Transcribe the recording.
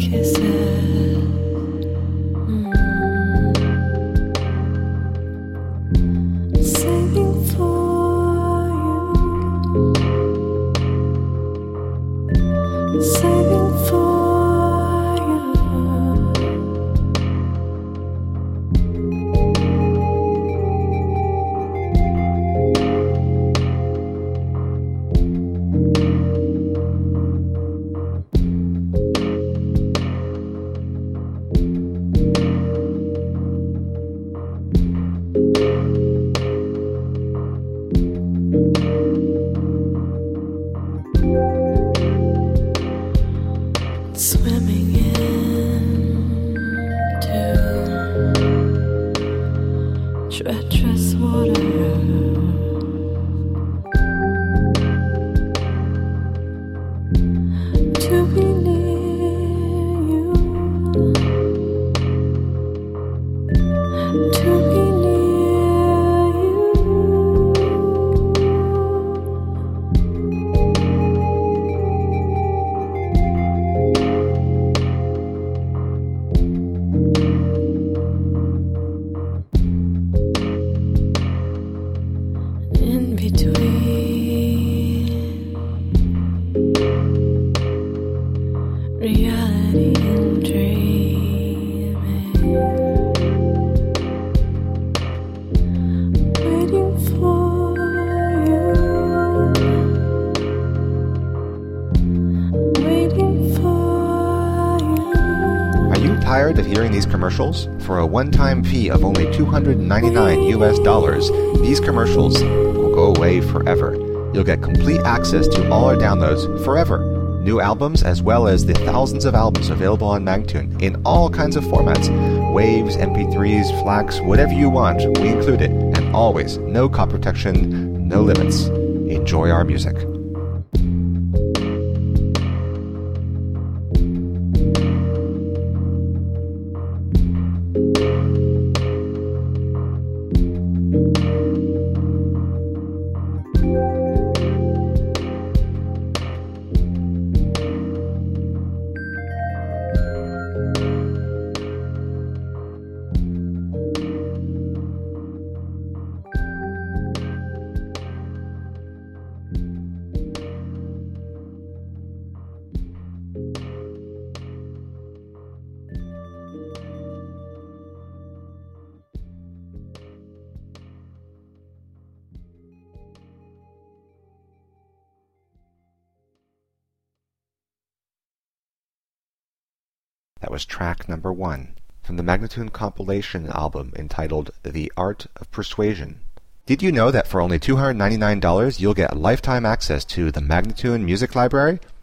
Tired of hearing these commercials? For a one-time fee of only $299, these commercials will go away forever. You'll get complete access to all our downloads forever. New albums as well as the thousands of albums available on Magtune in all kinds of formats. Waves, MP3s, FLACs, whatever you want, we include it. And always, no copy protection, no limits. Enjoy our music. That was track number 1 from the Magnatune compilation album entitled The Art of Persuasion. Did you know that for only $299 you'll get lifetime access to the Magnatune Music Library?